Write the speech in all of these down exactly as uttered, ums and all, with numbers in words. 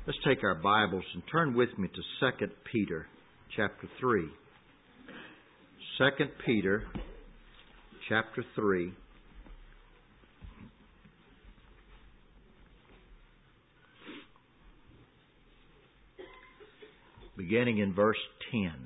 Let's take our Bibles and turn with me to Second Peter chapter three. Second Peter chapter three. Beginning in verse ten.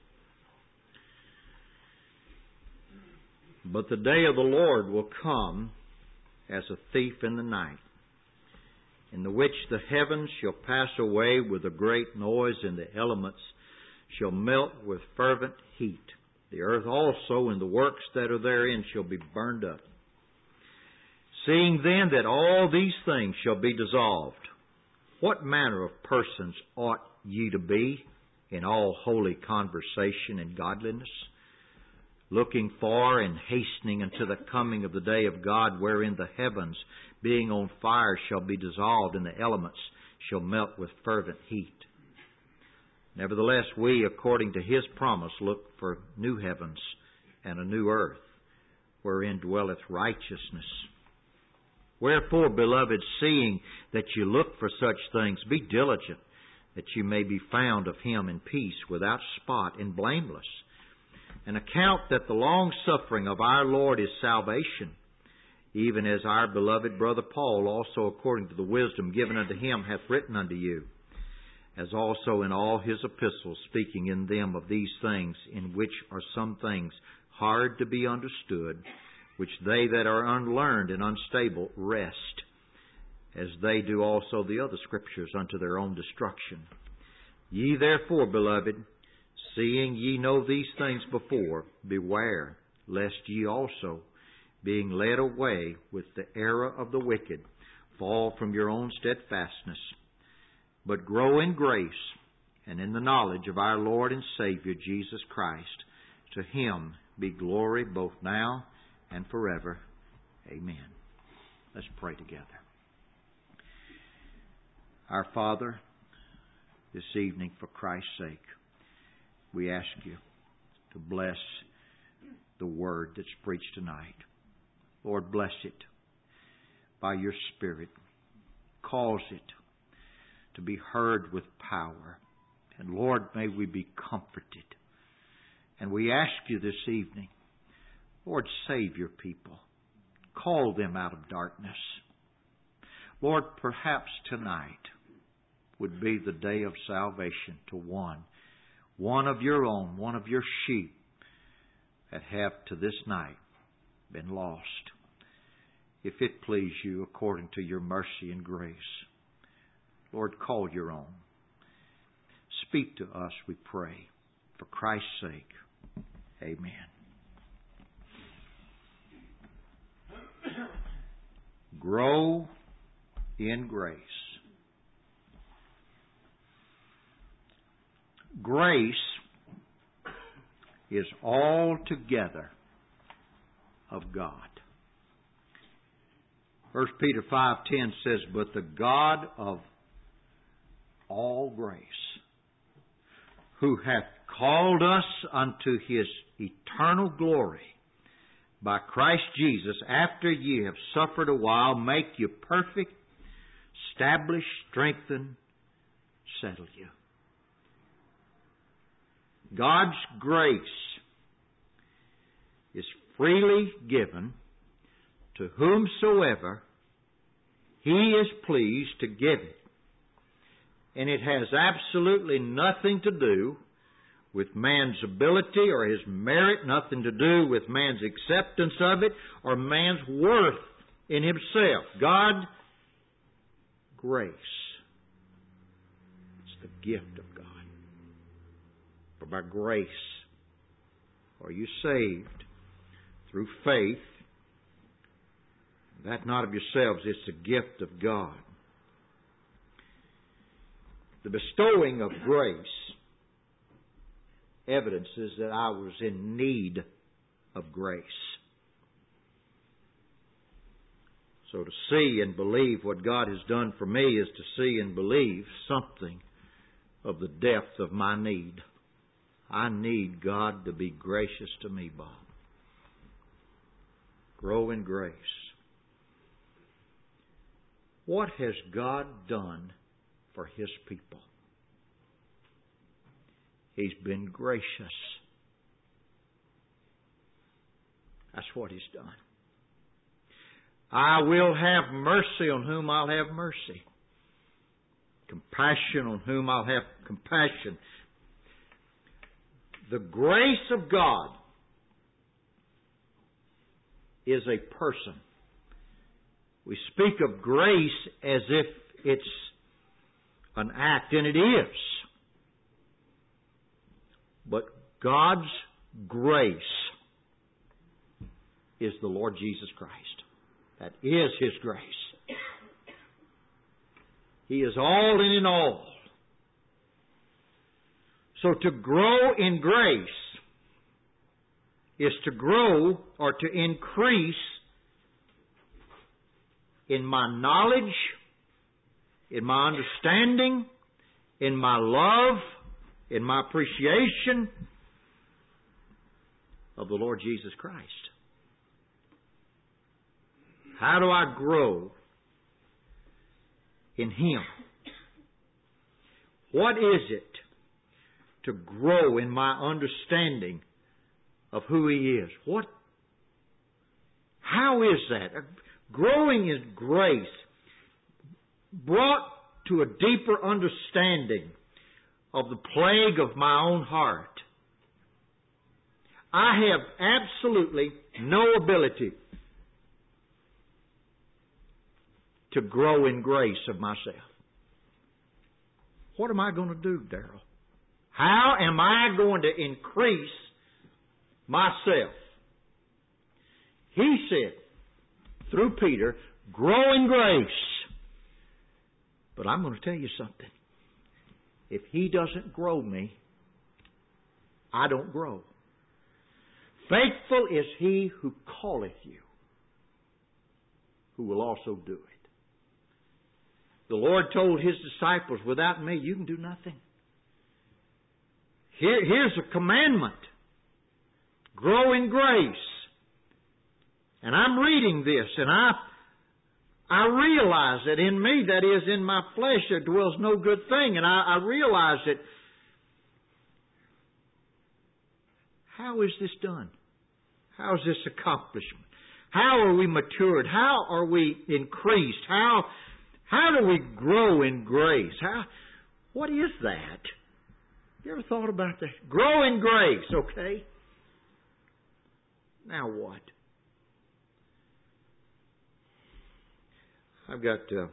But the day of the Lord will come as a thief in the night, in the which the heavens shall pass away with a great noise, and the elements shall melt with fervent heat. The earth also and the works that are therein shall be burned up. Seeing then that all these things shall be dissolved, what manner of persons ought ye to be in all holy conversation and godliness, looking for and hastening unto the coming of the day of God, wherein the heavens, being on fire, shall be dissolved, and the elements shall melt with fervent heat. Nevertheless, we, according to His promise, look for new heavens and a new earth, wherein dwelleth righteousness. Wherefore, beloved, seeing that you look for such things, be diligent, that you may be found of Him in peace, without spot and blameless. And account that the long-suffering of our Lord is salvation, even as our beloved brother Paul also, according to the wisdom given unto him, hath written unto you, as also in all his epistles, speaking in them of these things, in which are some things hard to be understood, which they that are unlearned and unstable wrest, as they do also the other Scriptures unto their own destruction. Ye therefore, beloved, seeing ye know these things before, beware, lest ye also, being led away with the error of the wicked, fall from your own steadfastness, but grow in grace and in the knowledge of our Lord and Savior Jesus Christ. To Him be glory both now and forever. Amen. Let's pray together. Our Father, this evening, for Christ's sake, we ask you to bless the word that's preached tonight. Lord, bless it by your Spirit. Cause it to be heard with power. And Lord, may we be comforted. And we ask you this evening, Lord, save your people. Call them out of darkness. Lord, perhaps tonight would be the day of salvation to one, one of your own, one of your sheep that have to this night been lost. If it please you, according to your mercy and grace, Lord, call your own. Speak to us, we pray, for Christ's sake. Amen. Grow in grace. Grace is altogether of God. First Peter five ten says, but the God of all grace, who hath called us unto His eternal glory by Christ Jesus, after ye have suffered a while, make you perfect, establish, strengthen, settle you. God's grace is freely given to whomsoever He is pleased to give it. And it has absolutely nothing to do with man's ability or his merit, nothing to do with man's acceptance of it or man's worth in himself. God, grace. It's the gift of God. For by grace are you saved through faith, that not of yourselves, it's a gift of God. The bestowing of grace evidences that I was in need of grace. So to see and believe what God has done for me is to see and believe something of the depth of my need. I need God to be gracious to me, Bob. Grow in grace. What has God done for His people. He's been gracious. That's what He's done. I will have mercy on whom I'll have mercy. Compassion on whom I'll have compassion. The grace of God is a person. We speak of grace as if it's an act, and it is. But God's grace is the Lord Jesus Christ. That is His grace. He is all and in all. So to grow in grace is to grow or to increase in my knowledge, in my understanding, in my love, in my appreciation of the Lord Jesus Christ. How do I grow in Him? What is it to grow in my understanding of who He is? What? How is that? Growing in grace brought to a deeper understanding of the plague of my own heart. I have absolutely no ability to grow in grace of myself. What am I going to do, Darrell? How am I going to increase myself? He said, through Peter, grow in grace. But I'm going to tell you something. If He doesn't grow me, I don't grow. Faithful is He who calleth you, who will also do it. The Lord told His disciples, without me, you can do nothing. Here, here's a commandment. Grow in grace. And I'm reading this, and I, I realize that in me, that is, in my flesh, there dwells no good thing. And I, I realize that, how is this done? How is this accomplishment? How are we matured? How are we increased? How... How do we grow in grace? How? What is that? You ever thought about that? Grow in grace, okay? Now what? I've got uh,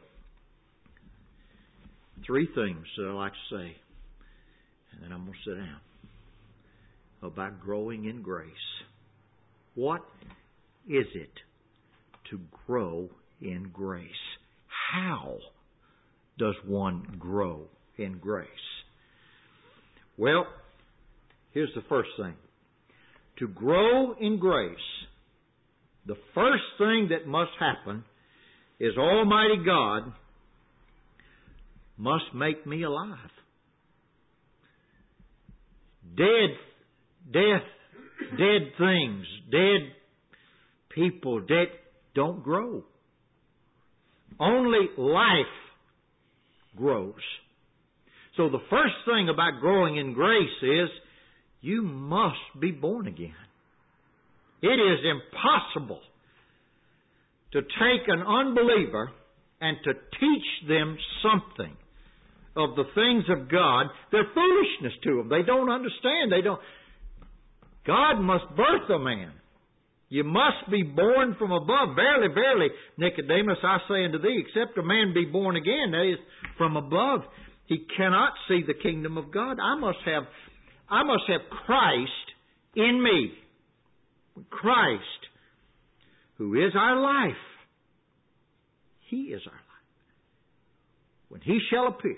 three things that I like to say, and then I'm going to sit down, about growing in grace. What is it to grow in grace? How does one grow in grace? Well, here's the first thing. To grow in grace, the first thing that must happen is Almighty God must make me alive. Dead, death, dead things, dead people, dead don't grow. Only life grows. So the first thing about growing in grace is you must be born again. It is impossible to take an unbeliever and to teach them something of the things of God. They're foolishness to them. They don't understand. They don't. God must birth a man. You must be born from above. Verily, verily, Nicodemus, I say unto thee, except a man be born again, that is, from above, he cannot see the kingdom of God. I must have, I must have Christ in me. Christ, who is our life. He is our life. When He shall appear,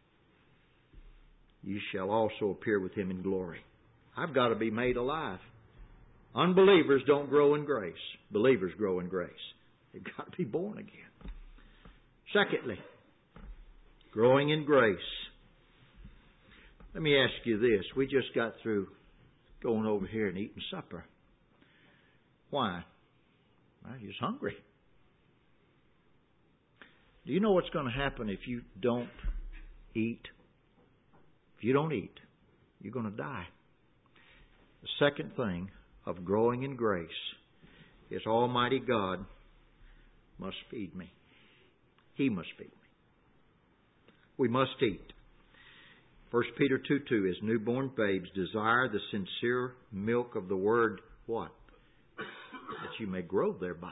you shall also appear with Him in glory. I've got to be made alive. Unbelievers don't grow in grace. Believers grow in grace. They've got to be born again. Secondly, growing in grace. Let me ask you this. We just got through going over here and eating supper. Why? Well, he was hungry. Do you know what's going to happen if you don't eat. If you don't eat, you're going to die. The second thing of growing in grace is Almighty God must feed me. He must feed me. We must eat. First Peter two two, as newborn babes, desire the sincere milk of the Word, what? That you may grow thereby.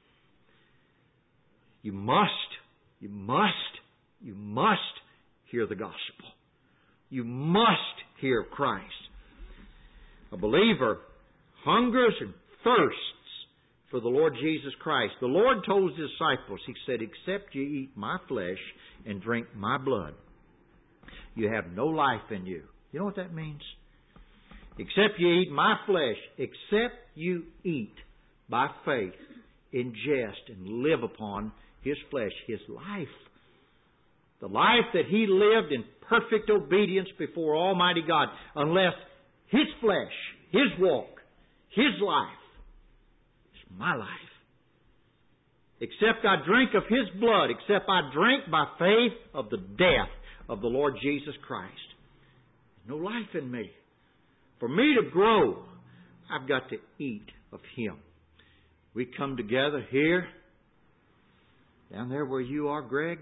You must, you must, you must hear the gospel. You must hear of Christ. A believer hungers and thirsts for the Lord Jesus Christ. The Lord told His disciples, He said, except you eat my flesh and drink my blood, you have no life in you. You know what that means? Except you eat my flesh, except you eat by faith, ingest, and live upon His flesh, His life. The life that He lived in perfect obedience before Almighty God, unless His flesh, His walk, His life is my life. Except I drink of His blood, except I drink by faith of the death of the Lord Jesus Christ. There's no life in me. For me to grow, I've got to eat of Him. We come together here, down there where you are, Greg.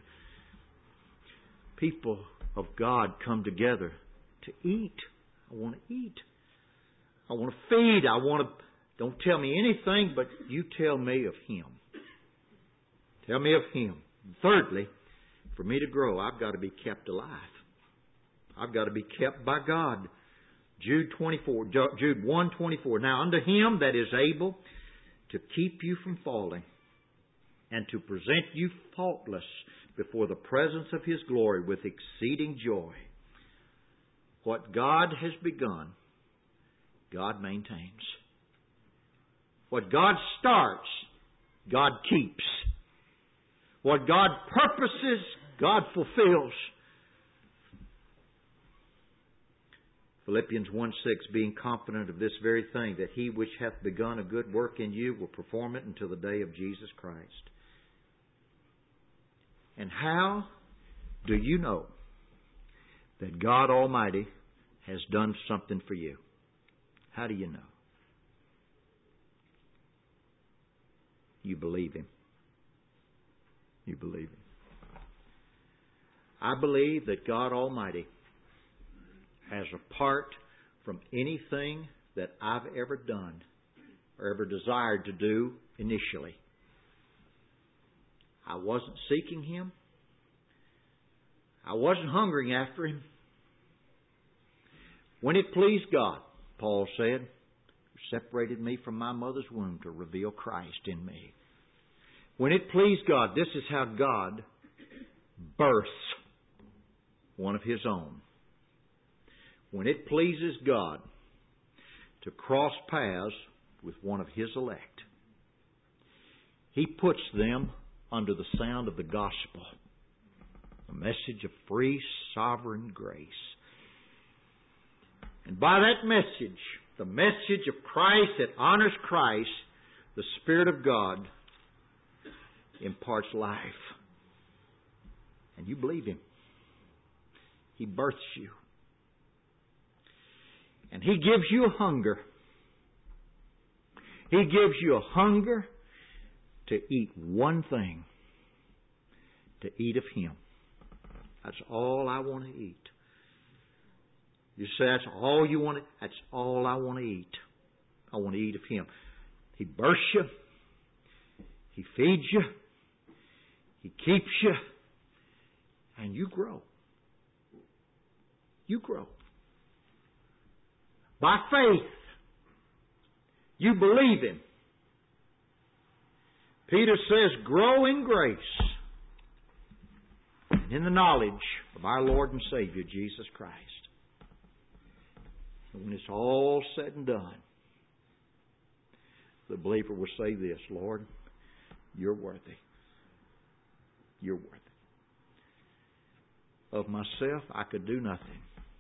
People of God come together to eat. I want to eat. I want to feed. I want to... Don't tell me anything, but you tell me of Him. Tell me of Him. Thirdly, for me to grow, I've got to be kept alive. I've got to be kept by God. Jude twenty-four, Jude one twenty-four. Now unto Him that is able to keep you from falling and to present you faultless before the presence of His glory with exceeding joy. What God has begun, God maintains. What God starts, God keeps. What God purposes, God fulfills. Philippians one six, being confident of this very thing, that He which hath begun a good work in you will perform it until the day of Jesus Christ. And how do you know that God Almighty has done something for you? How do you know? You believe Him. You believe Him. I believe that God Almighty has apart from anything that I've ever done or ever desired to do initially. I wasn't seeking Him. I wasn't hungering after Him. When it pleased God, Paul said, who separated me from my mother's womb to reveal Christ in me. When it pleased God, this is how God births one of His own. When it pleases God to cross paths with one of His elect, He puts them under the sound of the gospel, a message of free, sovereign grace. And by that message, the message of Christ that honors Christ, the Spirit of God imparts life. And you believe Him. He births you. And He gives you a hunger. He gives you a hunger to eat one thing. To eat of Him. That's all I want to eat. You say that's all you want to... That's all I want to eat. I want to eat of Him. He births you. He feeds you. He keeps you. And you grow. You grow. By faith, you believe Him. Peter says, grow in grace and in the knowledge of our Lord and Savior, Jesus Christ. And when it's all said and done, the believer will say this, Lord, You're worthy. You're worthy. Of myself, I could do nothing.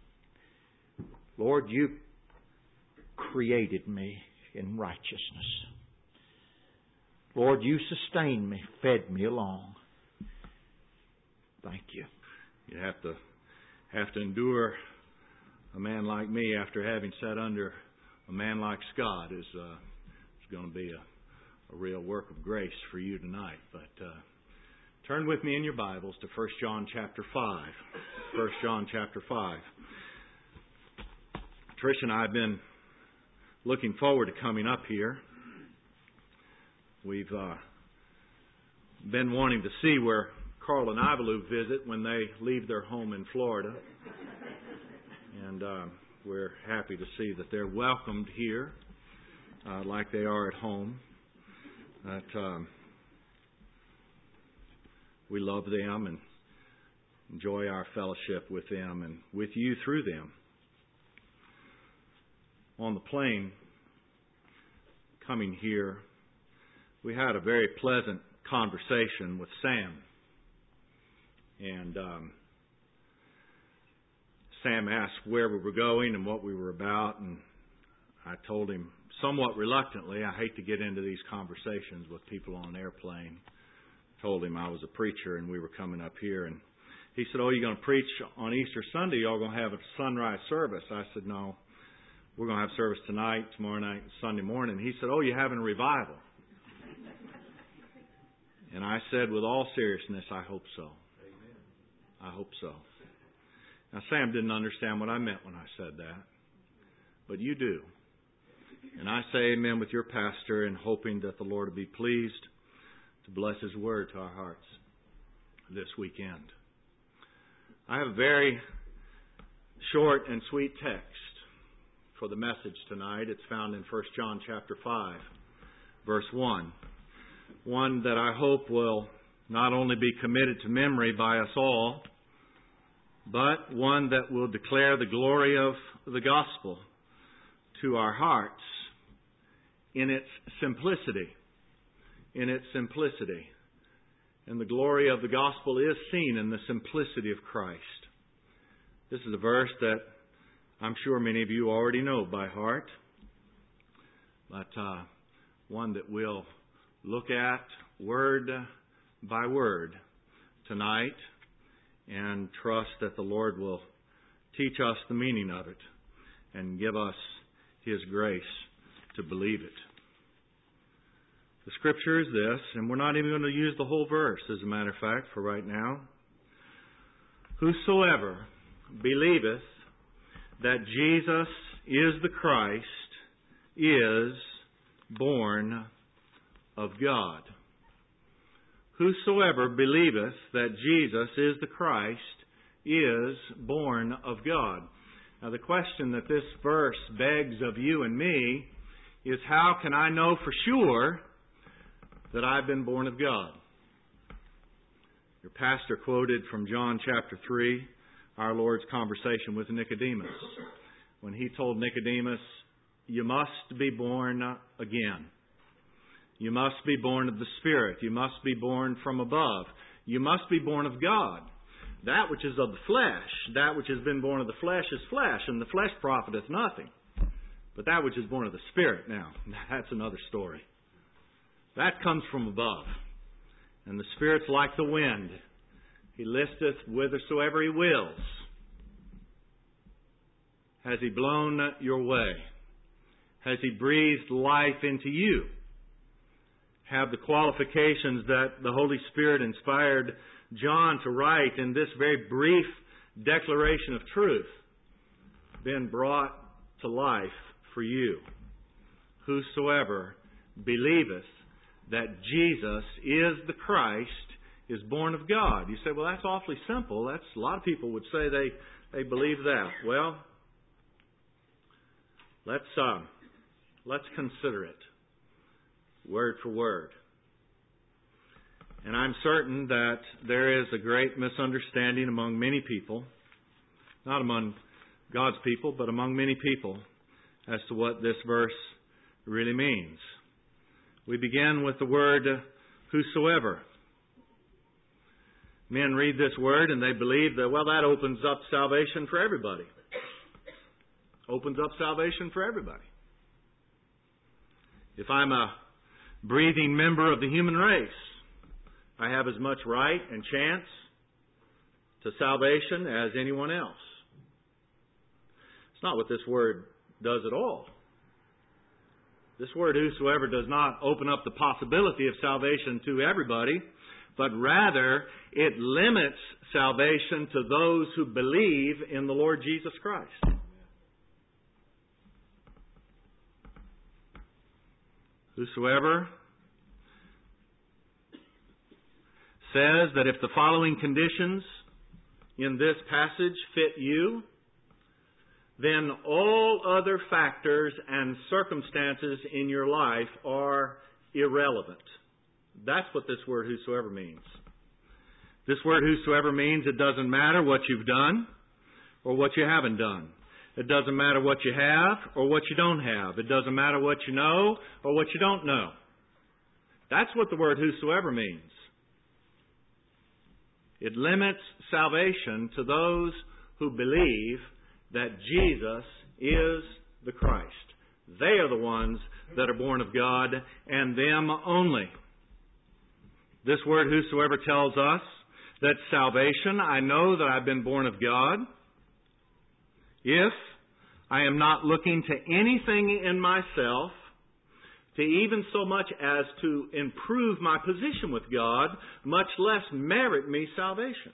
Lord, You created me in righteousness. Lord, You sustained me, fed me along. Thank You. You have to have to endure a man like me after having sat under a man like Scott is uh, is going to be a, a real work of grace for you tonight. But uh, turn with me in your Bibles to First John chapter five. First John chapter five. Trish and I have been looking forward to coming up here. We've uh, been wanting to see where Carl and Ivalu visit when they leave their home in Florida. And uh, we're happy to see that they're welcomed here uh, like they are at home. That um, we love them and enjoy our fellowship with them and with you through them. On the plane coming here, we had a very pleasant conversation with Sam. And um, Sam asked where we were going and what we were about, and I told him somewhat reluctantly, I hate to get into these conversations with people on an airplane. Told him I was a preacher and we were coming up here, and he said, "Oh, you're going to preach on Easter Sunday? Y'all going to have a sunrise service?" I said, "No, we're going to have service tonight, tomorrow night, and Sunday morning." He said, "Oh, you're having a revival?" And I said, with all seriousness, I hope so. I hope so. Now, Sam didn't understand what I meant when I said that, but you do. And I say amen with your pastor and hoping that the Lord will be pleased to bless His word to our hearts this weekend. I have a very short and sweet text for the message tonight. It's found in First John chapter five, verse one. One that I hope will not only be committed to memory by us all, but one that will declare the glory of the gospel to our hearts in its simplicity. In its simplicity. And the glory of the gospel is seen in the simplicity of Christ. This is a verse that I'm sure many of you already know by heart, but uh, one that we'll look at word by word tonight and trust that the Lord will teach us the meaning of it and give us His grace to believe it. The Scripture is this, and we're not even going to use the whole verse, as a matter of fact, for right now. "Whosoever believeth that Jesus is the Christ is born of God." Whosoever believeth that Jesus is the Christ is born of God. Now, the question that this verse begs of you and me is, how can I know for sure that I've been born of God? Your pastor quoted from John chapter three, our Lord's conversation with Nicodemus, when He told Nicodemus, "You must be born again. You must be born of the Spirit. You must be born from above. You must be born of God. That which is of the flesh, that which has been born of the flesh is flesh, and the flesh profiteth nothing. But that which is born of the Spirit," now, that's another story. "That comes from above. And the Spirit's like the wind. He listeth whithersoever He wills. Has He blown your way? Has He breathed life into you? Have the qualifications that the Holy Spirit inspired John to write in this very brief declaration of truth been brought to life for you? Whosoever believeth that Jesus is the Christ is born of God. You say, well, that's awfully simple. That's a lot of people would say they, they believe that. Well, let's uh, let's consider it word for word. And I'm certain that there is a great misunderstanding among many people, not among God's people, but among many people, as to what this verse really means. We begin with the word whosoever. Men read this word and they believe that, well, that opens up salvation for everybody. Opens up salvation for everybody. If I'm a breathing member of the human race, I have as much right and chance to salvation as anyone else. It's not what this word does at all. This word whosoever does not open up the possibility of salvation to everybody, but rather it limits salvation to those who believe in the Lord Jesus Christ. Whosoever says that if the following conditions in this passage fit you, then all other factors and circumstances in your life are irrelevant. That's what this word whosoever means. This word whosoever means it doesn't matter what you've done or what you haven't done. It doesn't matter what you have or what you don't have. It doesn't matter what you know or what you don't know. That's what the word whosoever means. It limits salvation to those who believe that Jesus is the Christ. They are the ones that are born of God, and them only. This word whosoever tells us that salvation, I know that I've been born of God if I am not looking to anything in myself to even so much as to improve my position with God, much less merit me salvation.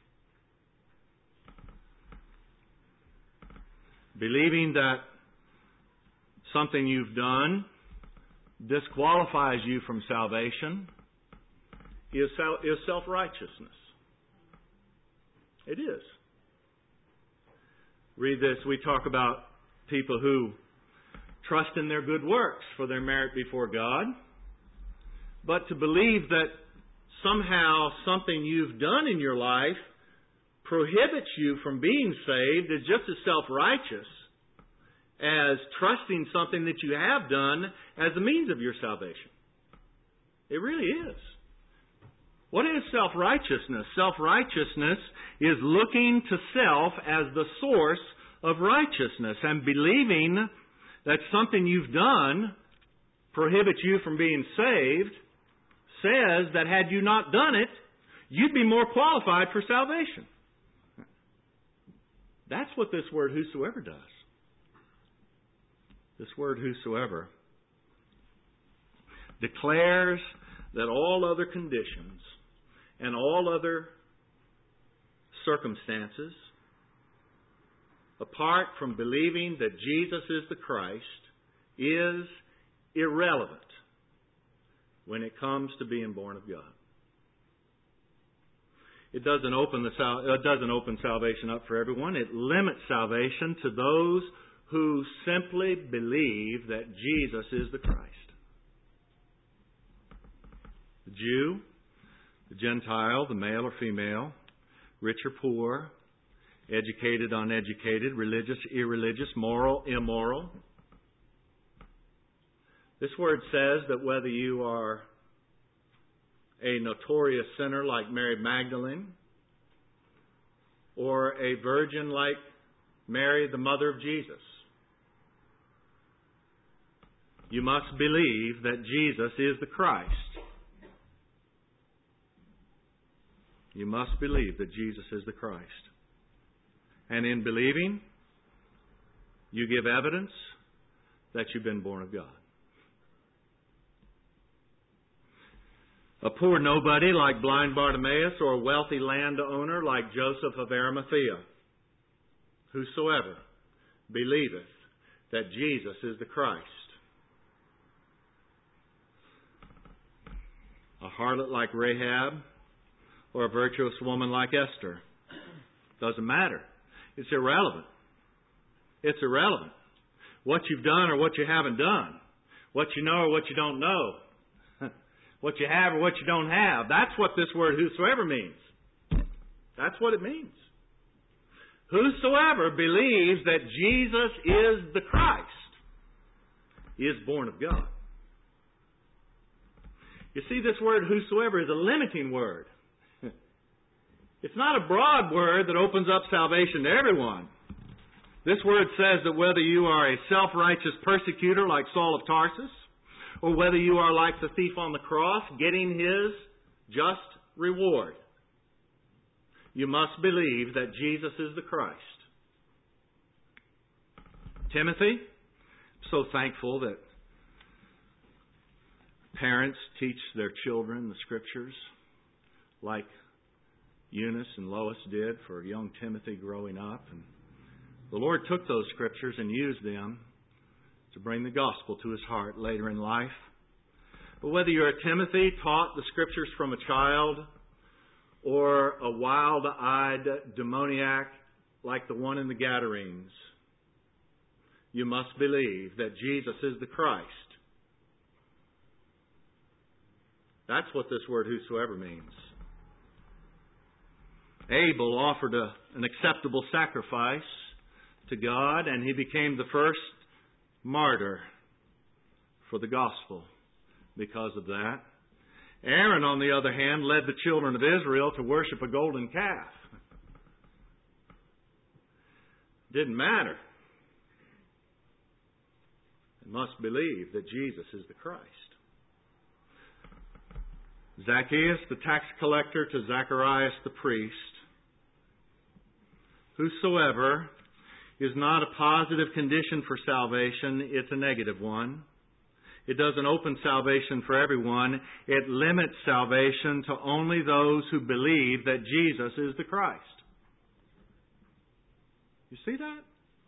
Believing that something you've done disqualifies you from salvation is self-righteousness. It is. Read this. We talk about people who trust in their good works for their merit before God. But to believe that somehow something you've done in your life prohibits you from being saved is just as self-righteous as trusting something that you have done as a means of your salvation. It really is. What is self-righteousness? Self-righteousness is looking to self as the source of righteousness and believing that something you've done prohibits you from being saved says that had you not done it, you'd be more qualified for salvation. That's what this word whosoever does. This word whosoever declares that all other conditions and all other circumstances, apart from believing that Jesus is the Christ, is irrelevant when it comes to being born of God. It doesn't open the sal- it doesn't open salvation up for everyone. It limits salvation to those who simply believe that Jesus is the Christ. The Jew, the Gentile, the male or female, rich or poor, educated, uneducated, religious, irreligious, moral, immoral. This word says that whether you are a notorious sinner like Mary Magdalene or a virgin like Mary, the mother of Jesus, you must believe that Jesus is the Christ. You must believe that Jesus is the Christ. And in believing, you give evidence that you've been born of God. A poor nobody like blind Bartimaeus or a wealthy landowner like Joseph of Arimathea, whosoever believeth that Jesus is the Christ. A harlot like Rahab or a virtuous woman like Esther. Doesn't matter. It's irrelevant. It's irrelevant. What you've done or what you haven't done. What you know or what you don't know. What you have or what you don't have. That's what this word whosoever means. That's what it means. Whosoever believes that Jesus is the Christ is born of God. You see, this word whosoever is a limiting word. It's not a broad word that opens up salvation to everyone. This word says that whether you are a self-righteous persecutor like Saul of Tarsus, or whether you are like the thief on the cross, getting his just reward, You must believe that Jesus is the Christ. Timothy, I'm so thankful that parents teach their children the Scriptures like Eunice and Lois did for young Timothy growing up. And the Lord took those Scriptures and used them to bring the gospel to his heart later in life. But whether you're a Timothy taught the Scriptures from a child, or a wild-eyed demoniac like the one in the Gadarenes, you must believe that Jesus is the Christ. That's what this word whosoever means. Abel offered a, an acceptable sacrifice to God, and he became the first martyr for the gospel because of that. Aaron, on the other hand, led the children of Israel to worship a golden calf. Didn't matter. They must believe that Jesus is the Christ. Zacchaeus, the tax collector, to Zacharias, the priest. Whosoever is not a positive condition for salvation, it's a negative one. It doesn't open salvation for everyone. It limits salvation to only those who believe that Jesus is the Christ. You see that?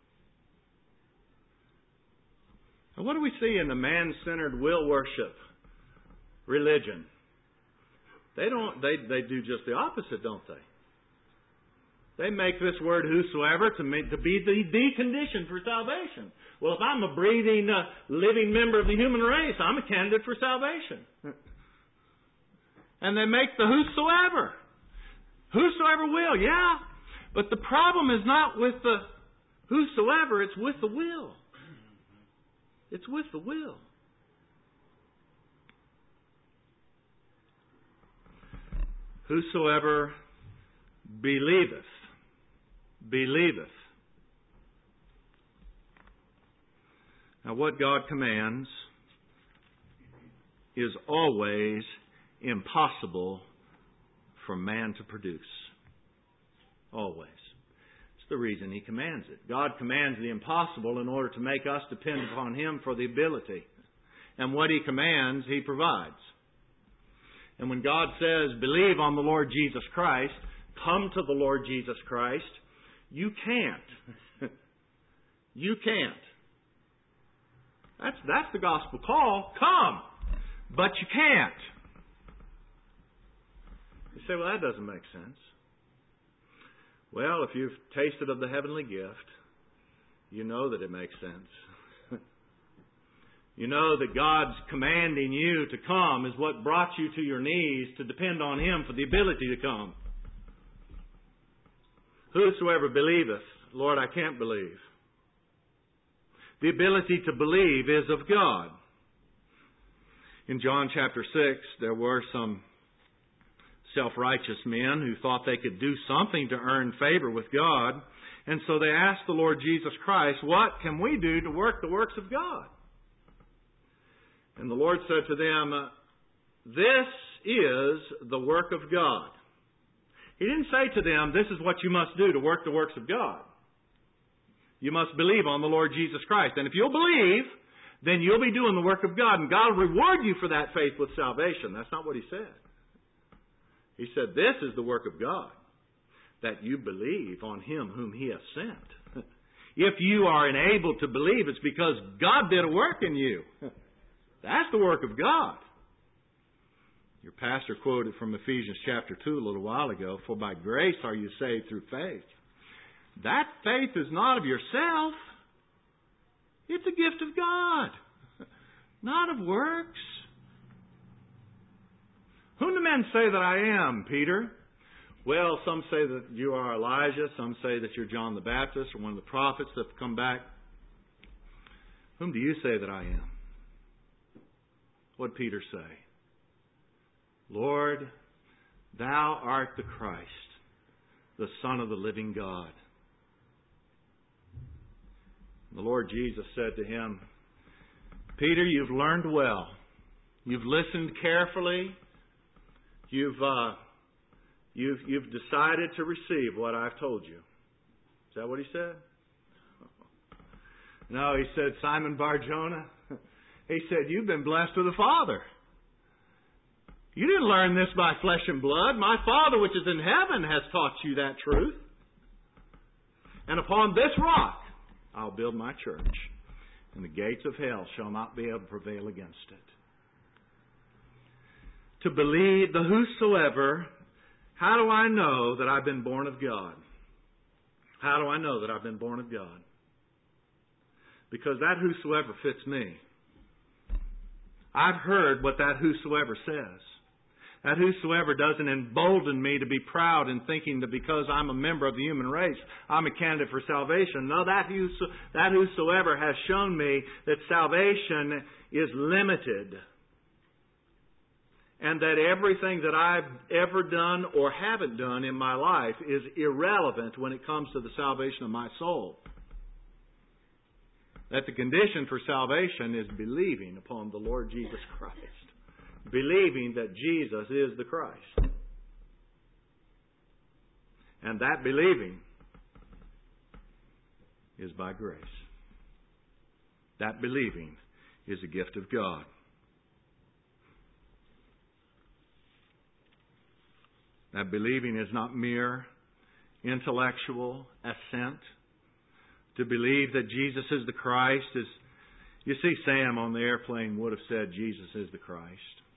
And what do we see in the man-centered will worship religion? They don't. They they do just the opposite, don't they? They make this word whosoever to, make, to be the, the condition for salvation. Well, if I'm a breathing, uh, living member of the human race, I'm a candidate for salvation. And they make the whosoever. Whosoever will, yeah. But the problem is not with the whosoever, it's with the will. It's with the will. Whosoever believeth. Believeth. Now, what God commands is always impossible for man to produce. Always. It's the reason He commands it. God commands the impossible in order to make us depend upon Him for the ability. And what He commands, He provides. And when God says, believe on the Lord Jesus Christ, come to the Lord Jesus Christ, you can't. You can't. That's, that's the gospel call. Come. But you can't. You say, well, that doesn't make sense. Well, if you've tasted of the heavenly gift, you know that it makes sense. You know that God's commanding you to come is what brought you to your knees to depend on Him for the ability to come. Whosoever believeth, Lord, I can't believe. The ability to believe is of God. In John chapter six, there were some self-righteous men who thought they could do something to earn favor with God. And so they asked the Lord Jesus Christ, what can we do to work the works of God? And the Lord said to them, this is the work of God. He didn't say to them, this is what you must do to work the works of God. You must believe on the Lord Jesus Christ. And if you'll believe, then you'll be doing the work of God. And God will reward you for that faith with salvation. That's not what He said. He said, this is the work of God, that you believe on Him whom He has sent. If you are enabled to believe, it's because God did a work in you. That's the work of God. Your pastor quoted from Ephesians chapter two a little while ago, for by grace are you saved through faith. That faith is not of yourself. It's a gift of God, not of works. Whom do men say that I am, Peter? Well, some say that you are Elijah. Some say that you're John the Baptist or one of the prophets that have come back. Whom do you say that I am? What did Peter say? Lord, Thou art the Christ, the Son of the living God. The Lord Jesus said to him, Peter, you've learned well. You've listened carefully. You've uh, You've, you've decided to receive what I've told you. Is that what he said? No, he said, Simon Bar-Jonah, he said, you've been blessed with a Father. You didn't learn this by flesh and blood. My Father which is in heaven has taught you that truth. And upon this rock I'll build my church, and the gates of hell shall not be able to prevail against it. To believe the whosoever, how do I know that I've been born of God? How do I know that I've been born of God? Because that whosoever fits me. I've heard what that whosoever says. That whosoever doesn't embolden me to be proud in thinking that because I'm a member of the human race, I'm a candidate for salvation. No, that, whoso, that whosoever has shown me that salvation is limited. And that everything that I've ever done or haven't done in my life is irrelevant when it comes to the salvation of my soul. That the condition for salvation is believing upon the Lord Jesus Christ. Believing that Jesus is the Christ. And that believing is by grace. That believing is a gift of God. That believing is not mere intellectual assent. To believe that Jesus is the Christ is, you see, Sam on the airplane would have said Jesus is the Christ.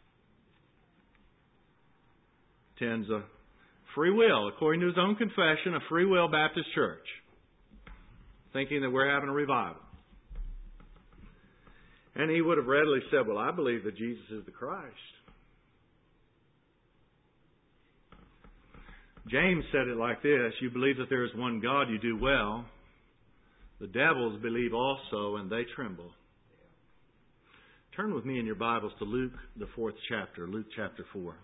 Attends a free will, according to his own confession, a Free Will Baptist church, thinking that we're having a revival. And he would have readily said, well, I believe that Jesus is the Christ. James said it like this, you believe that there is one God, you do well. The devils believe also, and they tremble. Turn with me in your Bibles to Luke, the fourth chapter, Luke chapter four.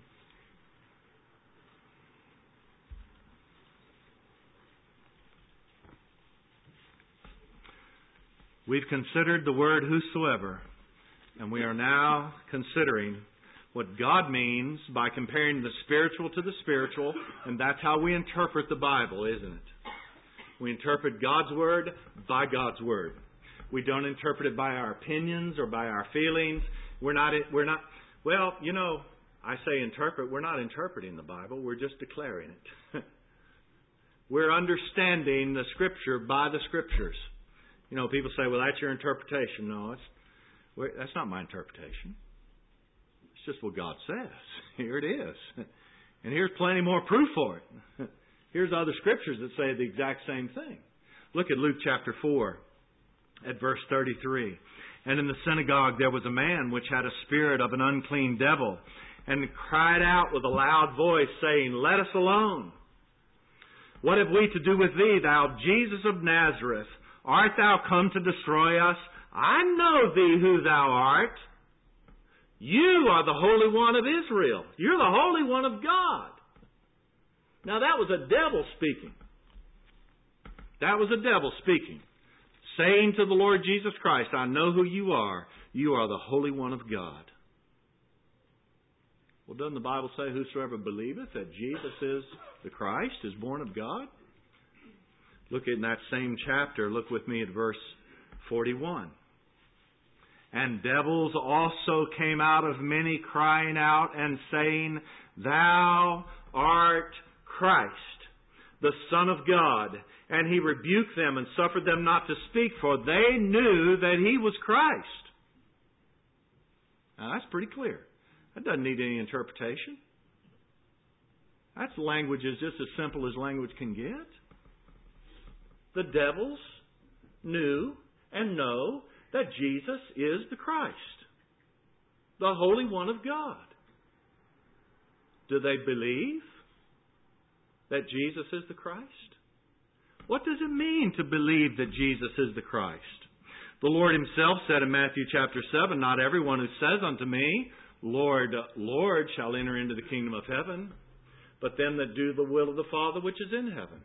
We've considered the word whosoever, and we are now considering what God means by comparing the spiritual to the spiritual, and that's how we interpret the Bible, isn't it? We interpret God's Word by God's Word. We don't interpret it by our opinions or by our feelings. We're not, we're not, well, you know, I say interpret, we're not interpreting the Bible, we're just declaring it. We're understanding the Scripture by the Scriptures. You know, people say, well, that's your interpretation. No, it's, that's not my interpretation. It's just what God says. Here it is. And here's plenty more proof for it. Here's other scriptures that say the exact same thing. Look at Luke chapter four at verse thirty-three. And in the synagogue there was a man which had a spirit of an unclean devil, and cried out with a loud voice, saying, let us alone. What have we to do with thee, thou Jesus of Nazareth? Art thou come to destroy us? I know thee who thou art. You are the Holy One of Israel. You're the Holy One of God. Now that was a devil speaking. That was a devil speaking. Saying to the Lord Jesus Christ, I know who you are. You are the Holy One of God. Well, doesn't the Bible say, whosoever believeth that Jesus is the Christ, is born of God? Look in that same chapter, look with me at verse forty-one. And devils also came out of many, crying out and saying, thou art Christ, the Son of God. And he rebuked them and suffered them not to speak, for they knew that he was Christ. Now that's pretty clear. That doesn't need any interpretation. That's language is just as simple as language can get. The devils knew and know that Jesus is the Christ, the Holy One of God. Do they believe that Jesus is the Christ? What does it mean to believe that Jesus is the Christ? The Lord himself said in Matthew chapter seven, not everyone who says unto me, Lord, Lord, shall enter into the kingdom of heaven, but them that do the will of the Father which is in heaven.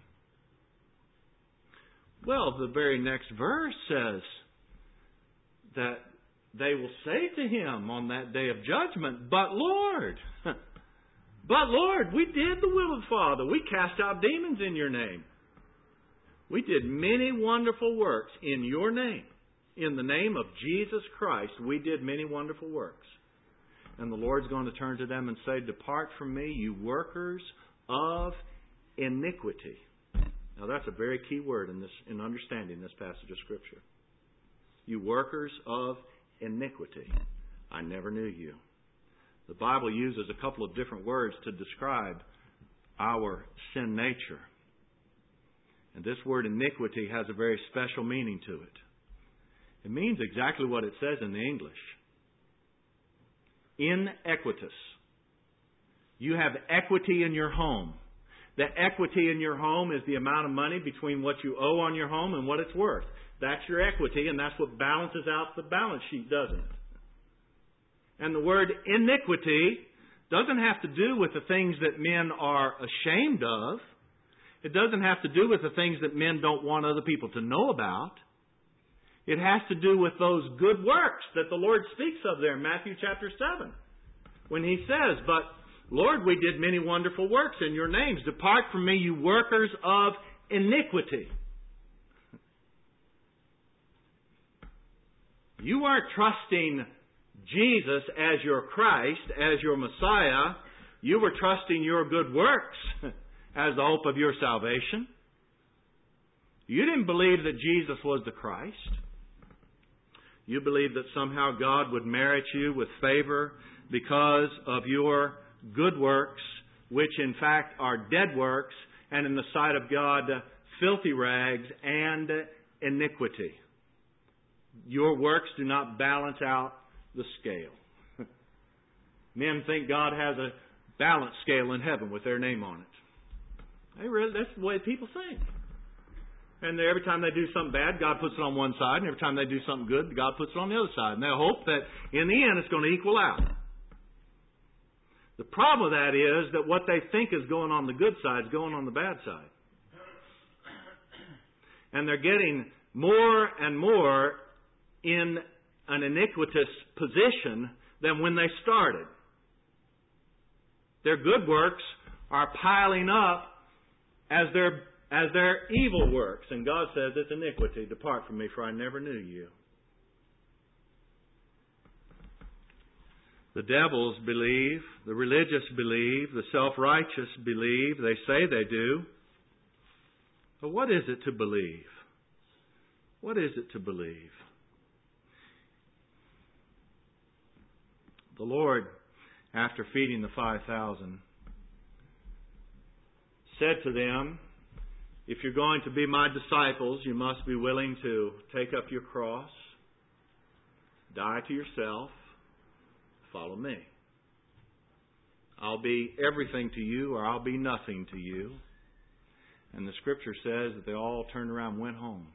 Well, the very next verse says that they will say to him on that day of judgment, but Lord, But Lord, we did the will of the Father. We cast out demons in your name. We did many wonderful works in your name. In the name of Jesus Christ, we did many wonderful works. And the Lord's going to turn to them and say, depart from me, you workers of iniquity. Now that's a very key word in this, in understanding this passage of Scripture. You workers of iniquity. I never knew you. The Bible uses a couple of different words to describe our sin nature. And this word iniquity has a very special meaning to it. It means exactly what it says in the English. Inequitus. You have equity in your home. The equity in your home is the amount of money between what you owe on your home and what it's worth. That's your equity, and that's what balances out the balance sheet, doesn't it? And the word iniquity doesn't have to do with the things that men are ashamed of. It doesn't have to do with the things that men don't want other people to know about. It has to do with those good works that the Lord speaks of there in Matthew chapter seven. When He says, but Lord, we did many wonderful works in your names. Depart from me, you workers of iniquity. You aren't trusting Jesus as your Christ, as your Messiah. You were trusting your good works as the hope of your salvation. You didn't believe that Jesus was the Christ. You believed that somehow God would merit you with favor because of your good works, which in fact are dead works, and in the sight of God, filthy rags and iniquity. Your works do not balance out the scale. Men think God has a balance scale in heaven with their name on it. They really, that's the way people think. And every time they do something bad, God puts it on one side, and every time they do something good, God puts it on the other side. And they hope that in the end it's going to equal out. The problem with that is that what they think is going on the good side is going on the bad side. And they're getting more and more in an iniquitous position than when they started. Their good works are piling up as their as their evil works. And God says, it's iniquity. Depart from me, for I never knew you. The devils believe, the religious believe, the self-righteous believe, they say they do. But what is it to believe? What is it to believe? The Lord, after feeding the five thousand, said to them, if you're going to be my disciples, you must be willing to take up your cross, die to yourself, follow me. I'll be everything to you, or I'll be nothing to you. And the Scripture says that they all turned around and went home.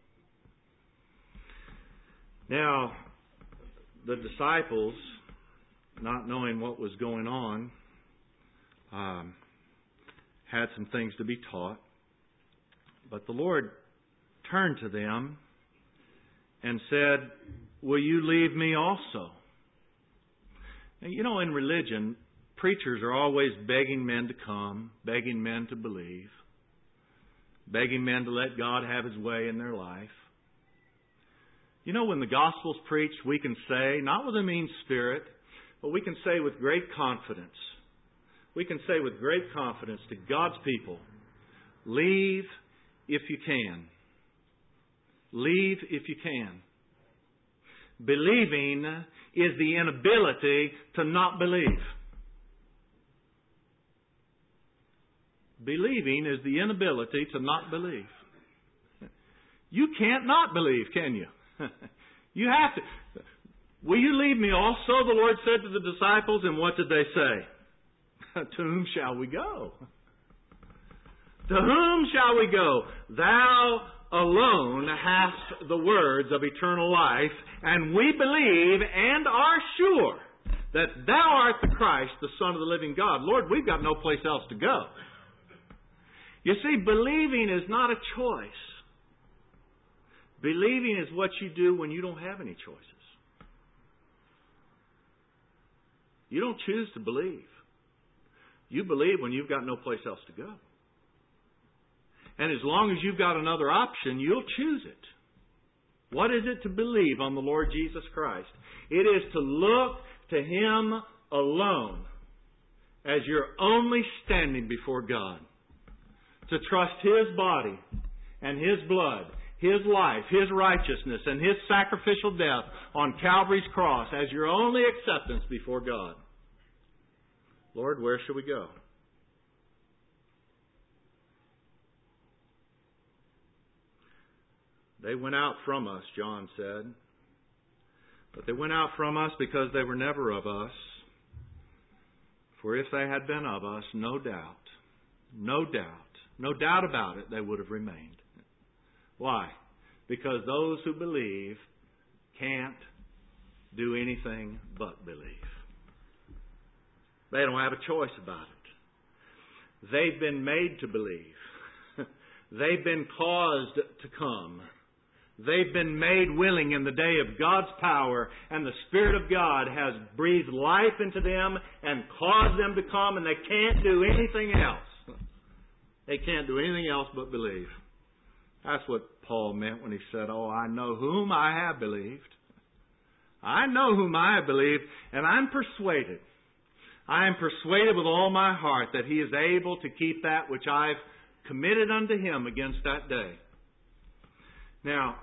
Now, the disciples, not knowing what was going on, um, had some things to be taught. But the Lord turned to them and said, will you leave me also? Now, you know, in religion, preachers are always begging men to come, begging men to believe, begging men to let God have His way in their life. You know, when the gospel's preached, we can say, not with a mean spirit, but we can say with great confidence, we can say with great confidence to God's people, leave if you can. Leave if you can. Believing is the inability to not believe. Believing is the inability to not believe. You can't not believe, can you? You have to. Will you leave me also, the Lord said to the disciples, and what did they say? To whom shall we go? To whom shall we go? Thou alone hast the words of eternal life, and we believe and are sure that Thou art the Christ, the Son of the living God. Lord, we've got no place else to go. You see, believing is not a choice. Believing is what you do when you don't have any choices. You don't choose to believe. You believe when you've got no place else to go. And as long as you've got another option, you'll choose it. What is it to believe on the Lord Jesus Christ? It is to look to Him alone as your only standing before God. To trust His body and His blood, His life, His righteousness, and His sacrificial death on Calvary's cross as your only acceptance before God. Lord, where shall we go? They went out from us, John said. But they went out from us because they were never of us. For if they had been of us, no doubt, no doubt, no doubt about it, they would have remained. Why? Because those who believe can't do anything but believe. They don't have a choice about it. They've been made to believe. They've been caused to come. They've been made willing in the day of God's power, and the Spirit of God has breathed life into them and caused them to come, and they can't do anything else. They can't do anything else but believe. That's what Paul meant when he said, oh, I know whom I have believed. I know whom I have believed, and I'm persuaded. I am persuaded with all my heart that He is able to keep that which I've committed unto Him against that day. Now,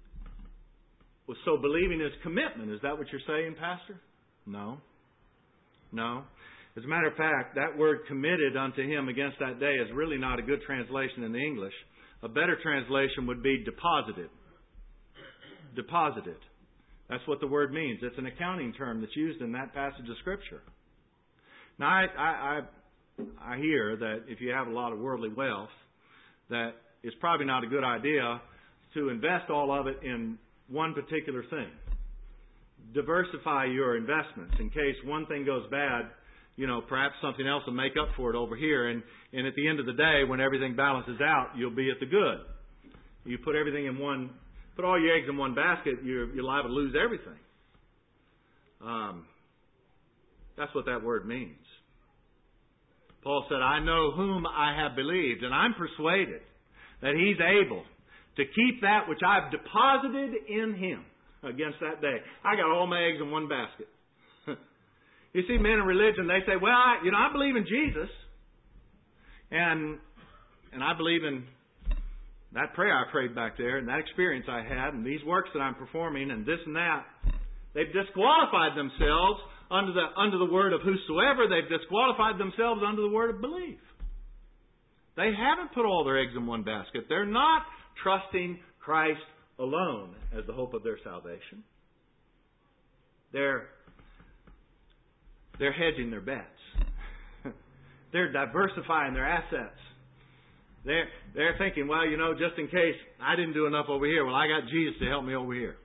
so believing is commitment. Is that what you're saying, Pastor? No. No. As a matter of fact, that word committed unto Him against that day is really not a good translation in the English. A better translation would be deposited. Deposited. That's what the word means. It's an accounting term that's used in that passage of Scripture. Now, I, I, I, I hear that if you have a lot of worldly wealth, that it's probably not a good idea to invest all of it in one particular thing. Diversify your investments in case one thing goes bad. You know, perhaps something else will make up for it over here. And, and at the end of the day, when everything balances out, you'll be at the good. You put everything in one, put all your eggs in one basket, you're, you're liable to lose everything. Um, that's what that word means. Paul said, I know whom I have believed, and I'm persuaded that He's able to keep that which I've deposited in Him against that day. I got all my eggs in one basket. You see, men in religion, they say, well, I, you know, I believe in Jesus. And and I believe in that prayer I prayed back there and that experience I had and these works that I'm performing and this and that. They've disqualified themselves under the under the word of whosoever. They've disqualified themselves under the word of belief. They haven't put all their eggs in one basket. They're not trusting Christ alone as the hope of their salvation. They're They're hedging their bets. They're diversifying their assets. They're, they're thinking, well, you know, just in case I didn't do enough over here, well, I got Jesus to help me over here.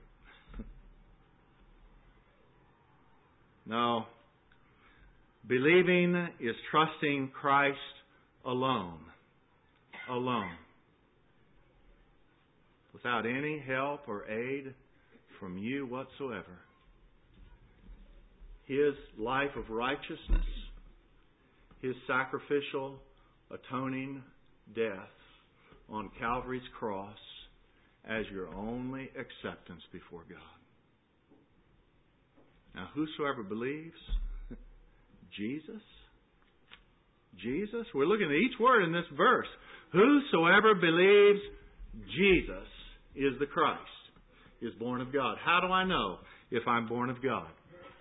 No. Believing is trusting Christ alone. Alone. Without any help or aid from you whatsoever. His life of righteousness, His sacrificial, atoning death on Calvary's cross as your only acceptance before God. Now, whosoever believes, Jesus, Jesus, we're looking at each word in this verse. Whosoever believes Jesus is the Christ, is born of God. How do I know if I'm born of God?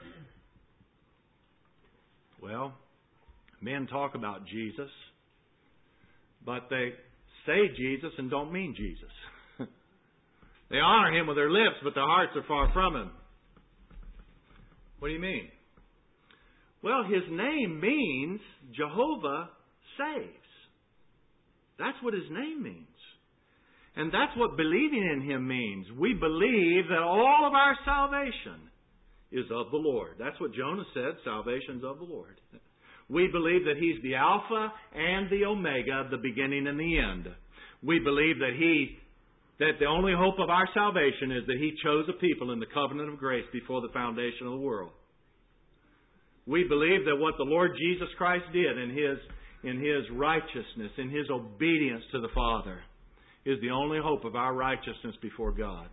Well, men talk about Jesus, but they say Jesus and don't mean Jesus. They honor Him with their lips, but their hearts are far from Him. What do you mean? Well, His name means Jehovah saves. That's what His name means. And that's what believing in Him means. We believe that all of our salvation is of the Lord. That's what Jonah said, salvation's of the Lord. We believe that He's the Alpha and the Omega, the beginning and the end. We believe that He, that the only hope of our salvation is that He chose a people in the covenant of grace before the foundation of the world. We believe that what the Lord Jesus Christ did in His, in His righteousness, in His obedience to the Father, is the only hope of our righteousness before God.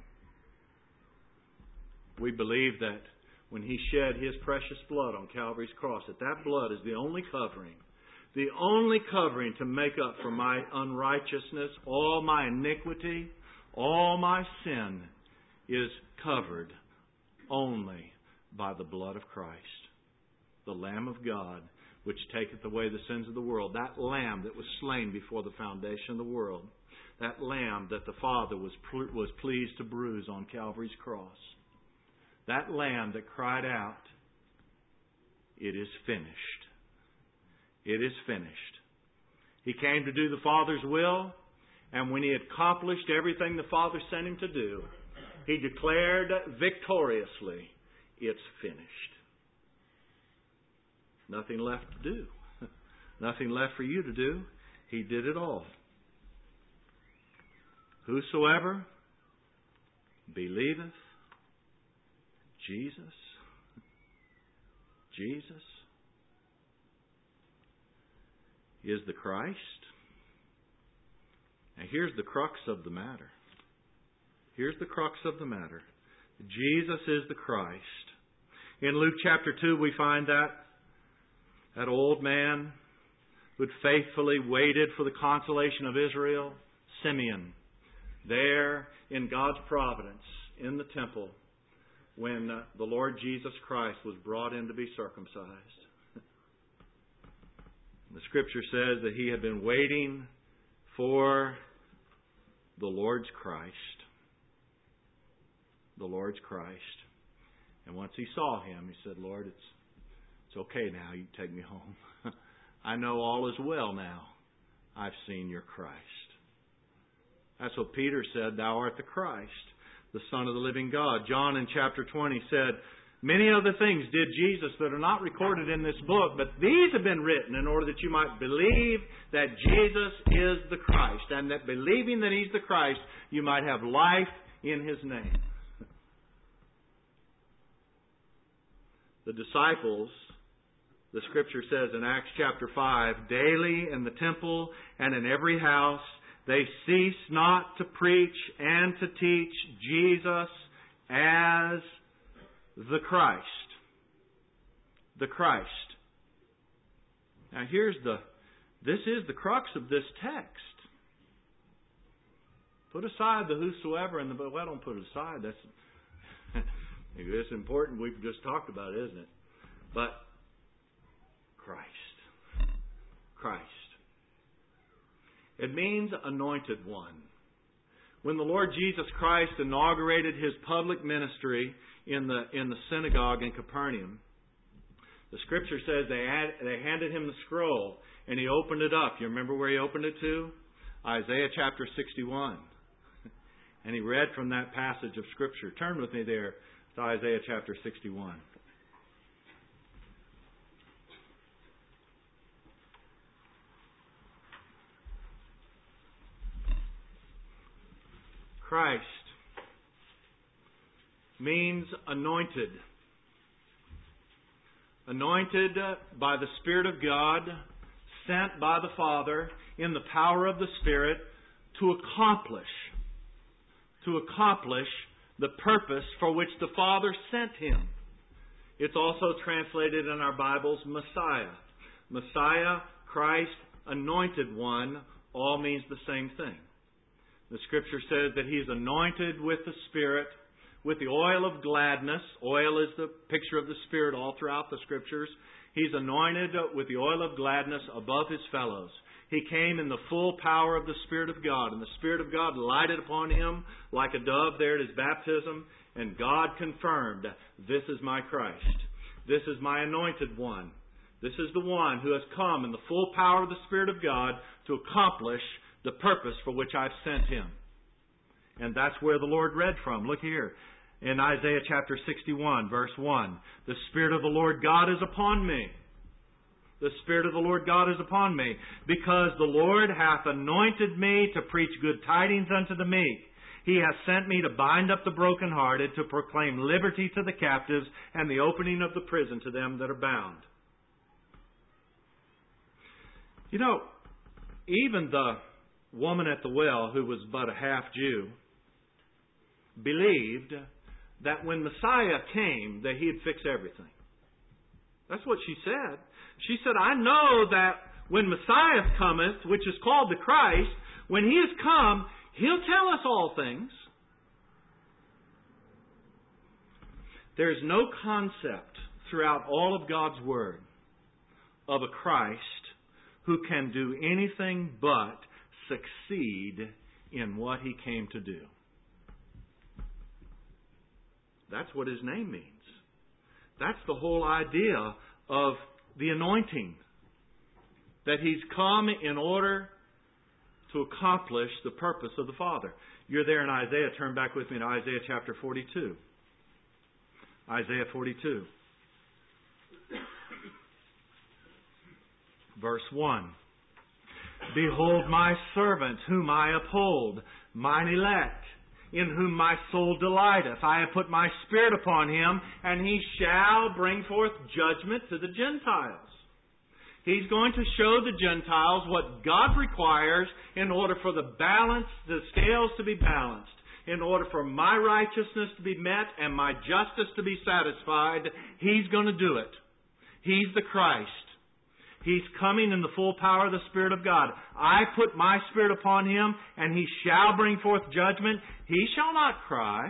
We believe that when He shed His precious blood on Calvary's cross, that that blood is the only covering, the only covering to make up for my unrighteousness, all my iniquity, all my sin is covered only by the blood of Christ, the Lamb of God, which taketh away the sins of the world. That Lamb that was slain before the foundation of the world. That Lamb that the Father was was pleased to bruise on Calvary's cross. That Lamb that cried out, "It is finished. It is finished." He came to do the Father's will, and when He had accomplished everything the Father sent Him to do, He declared victoriously, "It's finished." Nothing left to do. Nothing left for you to do. He did it all. Whosoever believeth Jesus, Jesus is the Christ. Now here's the crux of the matter. Here's the crux of the matter. Jesus is the Christ. In Luke chapter two we find that that old man who had faithfully waited for the consolation of Israel, Simeon, there in God's providence in the temple when uh, the Lord Jesus Christ was brought in to be circumcised. The Scripture says that he had been waiting for the Lord's Christ. The Lord's Christ. And once he saw Him, he said, "Lord, it's it's okay now. You can take me home. I know all is well now. I've seen your Christ." That's what Peter said, "Thou art the Christ, the Son of the living God." John in chapter twenty said, "Many other things did Jesus that are not recorded in this book, but these have been written in order that you might believe that Jesus is the Christ, and that believing that He's the Christ, you might have life in His name." The disciples, the Scripture says in Acts chapter five, daily in the temple and in every house, they cease not to preach and to teach Jesus as the Christ. The Christ. Now here's the, this is the crux of this text. Put aside the whosoever and the, well, don't put it aside. That's, it's important. We've just talked about it, isn't it? But Christ. Christ. It means anointed one. When the Lord Jesus Christ inaugurated His public ministry in the in the synagogue in Capernaum, the Scripture says they had, they handed Him the scroll and He opened it up. You remember where He opened it to? Isaiah chapter sixty-one. And He read from that passage of Scripture. Turn with me there to Isaiah chapter sixty-one. Christ means anointed. Anointed by the Spirit of God, sent by the Father in the power of the Spirit to accomplish, to accomplish the purpose for which the Father sent Him. It's also translated in our Bibles, Messiah. Messiah, Christ, Anointed One, all means the same thing. The Scripture says that He's anointed with the Spirit, with the oil of gladness. Oil is the picture of the Spirit all throughout the Scriptures. He's anointed with the oil of gladness above His fellows. He came in the full power of the Spirit of God, and the Spirit of God lighted upon Him like a dove there at His baptism, and God confirmed, "This is my Christ. This is my anointed one. This is the one who has come in the full power of the Spirit of God to accomplish the purpose for which I've sent Him." And that's where the Lord read from. Look here in Isaiah chapter sixty-one, verse one. "The Spirit of the Lord God is upon me. The Spirit of the Lord God is upon me, because the Lord hath anointed me to preach good tidings unto the meek. He has sent me to bind up the brokenhearted, to proclaim liberty to the captives, and the opening of the prison to them that are bound. You know, even the woman at the well, who was but a half Jew, believed that when Messiah came, that He'd fix everything. That's what she said. She said, I know that when Messiah cometh, which is called the Christ, when He has come, He'll tell us all things. There's no concept throughout all of God's Word of a Christ who can do anything but succeed in what He came to do. That's what His name means. That's the whole idea of the anointing. That He's come in order to accomplish the purpose of the Father. You're there in Isaiah. Turn back with me to Isaiah chapter forty-two. Isaiah forty-two. Verse one. Behold my servant whom I uphold, mine elect, in whom my soul delighteth. I have put my Spirit upon him, and he shall bring forth judgment to the Gentiles. He's going to show the Gentiles what God requires in order for the balance, the scales to be balanced. In order for my righteousness to be met and my justice to be satisfied, He's going to do it. He's the Christ. He's coming in the full power of the Spirit of God. I put my Spirit upon Him, and He shall bring forth judgment. He shall not cry,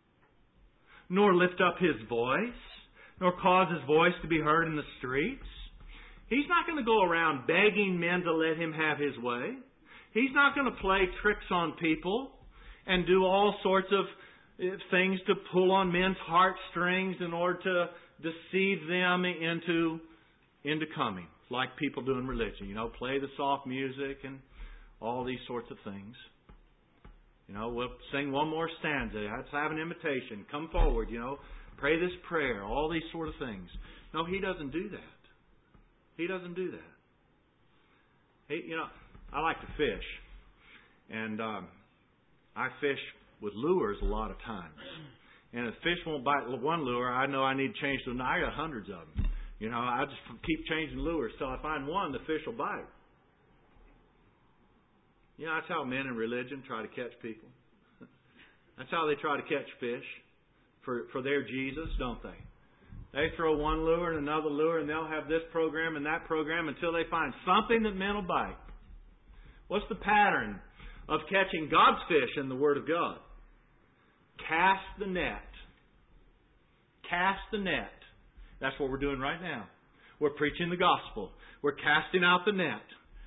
nor lift up His voice, nor cause His voice to be heard in the streets. He's not going to go around begging men to let Him have His way. He's not going to play tricks on people and do all sorts of things to pull on men's heartstrings in order to deceive them into, into coming. Like people do in religion. You know, play the soft music and all these sorts of things. You know, we'll sing one more stanza. Let's have an invitation. Come forward, you know. Pray this prayer. All these sort of things. No, He doesn't do that. He doesn't do that. He, you know, I like to fish. And um, I fish with lures a lot of times. And if fish won't bite one lure, I know I need to change the I got hundreds of them. You know, I just keep changing lures till I find one, the fish will bite. You know, that's how men in religion try to catch people. That's how they try to catch fish for, for their Jesus, don't they? They throw one lure and another lure, and they'll have this program and that program until they find something that men will bite. What's the pattern of catching God's fish in the Word of God? Cast the net. Cast the net. That's what we're doing right now. We're preaching the gospel. We're casting out the net.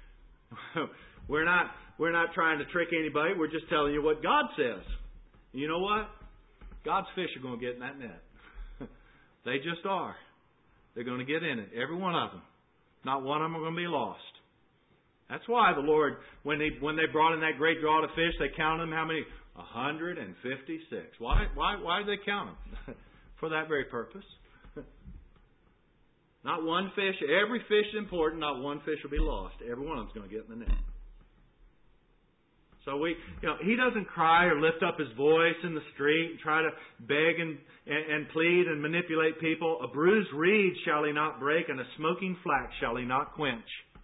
We're not, we're not trying to trick anybody. We're just telling you what God says. You know what? God's fish are going to get in that net. They just are. They're going to get in it. Every one of them. Not one of them are going to be lost. That's why the Lord, when they when they brought in that great draught of fish, they counted them how many? one hundred fifty-six. Why, why, why did they count them? For that very purpose. Not one fish. Every fish is important. Not one fish will be lost. Every one of them's going to get in the net. So we, you know, He doesn't cry or lift up His voice in the street and try to beg and, and, and plead and manipulate people. A bruised reed shall He not break, and a smoking flax shall He not quench.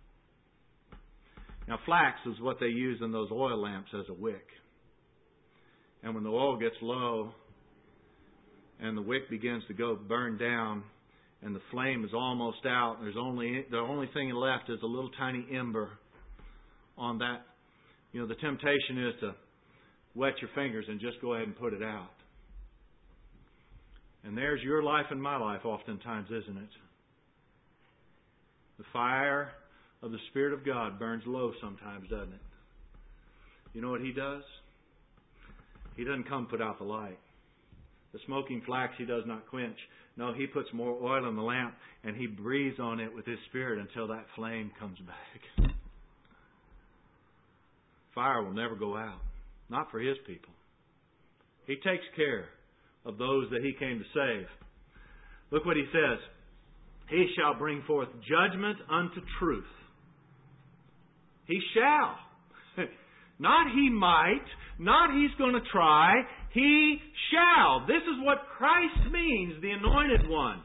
Now, flax is what they use in those oil lamps as a wick. And when the oil gets low and the wick begins to go burn down, and the flame is almost out, there's only the only thing left is a little tiny ember on that. You know, the temptation is to wet your fingers and just go ahead and put it out. And there's your life and my life oftentimes, isn't it? The fire of the Spirit of God burns low sometimes, doesn't it? You know what He does? He doesn't come put out the light. The smoking flax He does not quench. No, He puts more oil in the lamp and He breathes on it with His Spirit until that flame comes back. Fire will never go out. Not for His people. He takes care of those that He came to save. Look what He says. He shall bring forth judgment unto truth. He shall. Not he might, not he's going to try, he shall. This is what Christ means, the anointed one.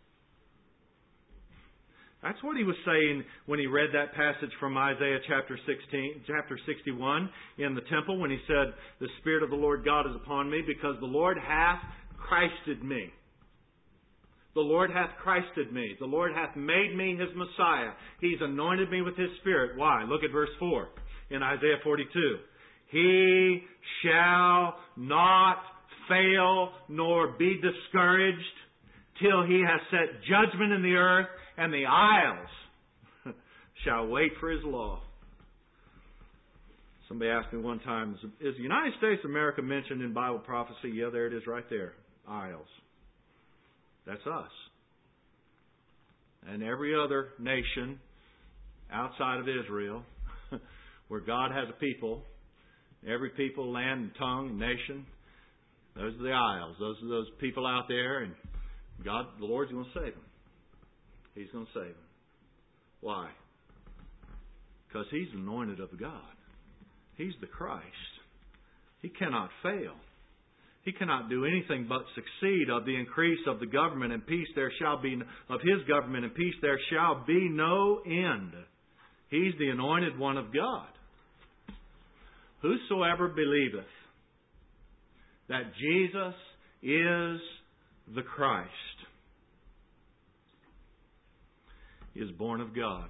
That's what he was saying when he read that passage from Isaiah chapter sixteen, chapter sixty-one in the temple, when he said, "The Spirit of the Lord God is upon me, because the Lord hath Christed me." The Lord hath Christed me. The Lord hath made me His Messiah. He's anointed me with His Spirit. Why? Look at verse four in Isaiah forty-two. He shall not fail nor be discouraged till He has set judgment in the earth, and the isles shall wait for His law. Somebody asked me one time, is the United States of America mentioned in Bible prophecy? Yeah, there it is right there. Isles. That's us. And every other nation outside of Israel where God has a people, every people, land, and tongue, and nation, those are the isles. Those are those people out there, and God, the Lord's going to save them. He's going to save them. Why? Because He's anointed of God. He's the Christ. He cannot fail. He cannot do anything but succeed. Of the increase of the government and peace there shall be, of His government and peace there shall be no end. He's the anointed one of God. Whosoever believeth that Jesus is the Christ is born of God.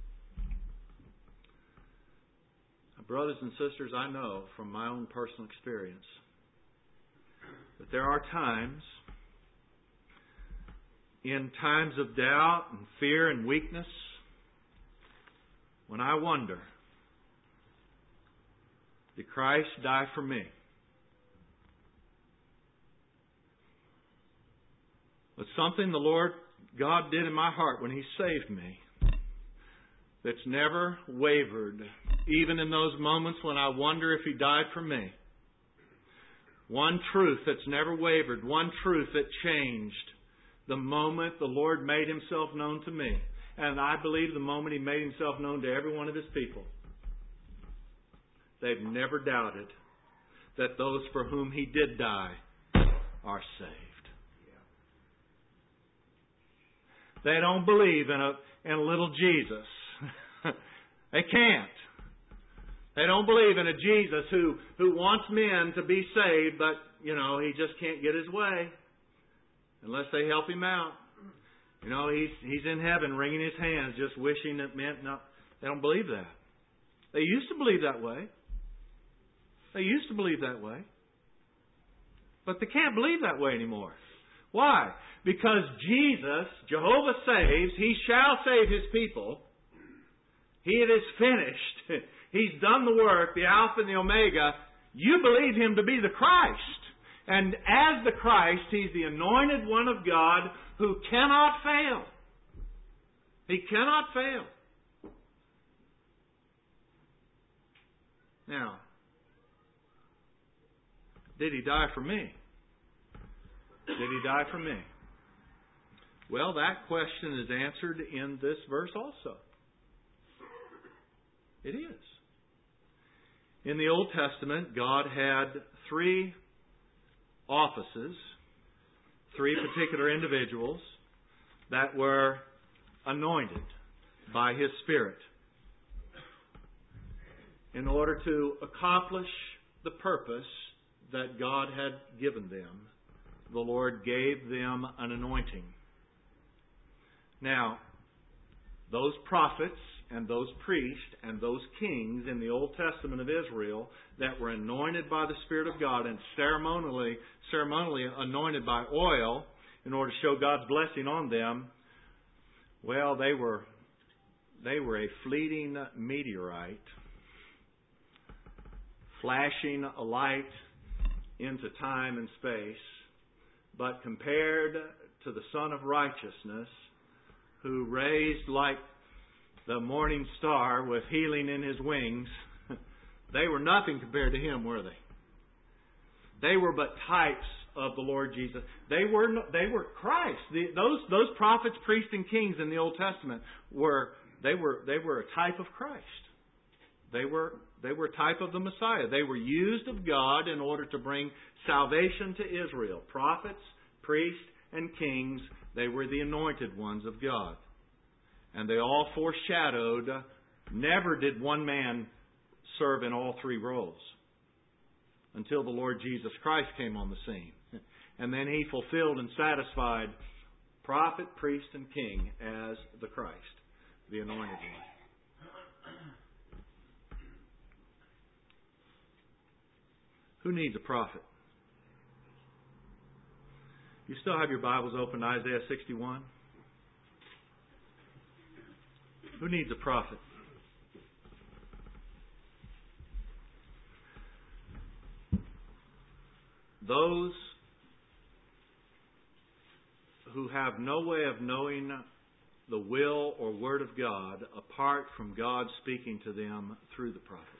Brothers and sisters, I know from my own personal experience that there are times, in times of doubt and fear and weakness, when I wonder, did Christ die for me? But something the Lord God did in my heart when He saved me that's never wavered, even in those moments when I wonder if He died for me. One truth that's never wavered, one truth that changed the moment the Lord made Himself known to me. And I believe the moment He made Himself known to every one of His people. They've never doubted that those for whom He did die are saved. They don't believe in a, in a little Jesus. They can't. They don't believe in a Jesus who, who wants men to be saved, but, you know, He just can't get His way unless they help Him out. You know, He's He's in heaven wringing His hands, just wishing that men... No, they don't believe that. They used to believe that way. They used to believe that way. But they can't believe that way anymore. Why? Because Jesus, Jehovah saves, He shall save His people. He it is finished. He's done the work, the Alpha and the Omega. You believe Him to be the Christ. And as the Christ, He's the anointed one of God who cannot fail. He cannot fail. Now, did He die for me? Did He die for me? Well, that question is answered in this verse also. It is. In the Old Testament, God had three offices, three particular individuals that were anointed by His Spirit in order to accomplish the purpose that God had given them. The Lord gave them an anointing. Now, those prophets and those priests and those kings in the Old Testament of Israel that were anointed by the Spirit of God and ceremonially ceremonially anointed by oil in order to show God's blessing on them, well, they were they were a fleeting meteorite, flashing a light into time and space, but compared to the Son of Righteousness, who raised like the morning star with healing in His wings, they were nothing compared to Him, were they? They were but types of the Lord Jesus. They were they were Christ. The, those those prophets, priests, and kings in the Old Testament were they were they were a type of Christ. They were they were a type of the Messiah. They were used of God in order to bring salvation to Israel. Prophets, priests, and kings, they were the anointed ones of God. And they all foreshadowed, never did one man serve in all three roles until the Lord Jesus Christ came on the scene. And then He fulfilled and satisfied prophet, priest, and king as the Christ, the anointed one. Who needs a prophet? You still have your Bibles open to Isaiah sixty-one? Who needs a prophet? Those who have no way of knowing the will or word of God apart from God speaking to them through the prophet.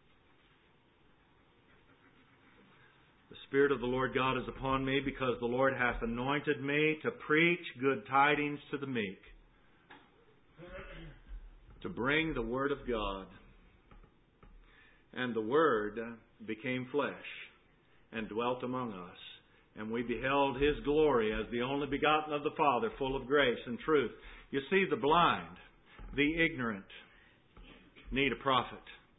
The Spirit of the Lord God is upon me, because the Lord hath anointed me to preach good tidings to the meek, to bring the word of God. And the Word became flesh and dwelt among us. And we beheld His glory as the only begotten of the Father, full of grace and truth. You see, the blind, the ignorant, need a prophet.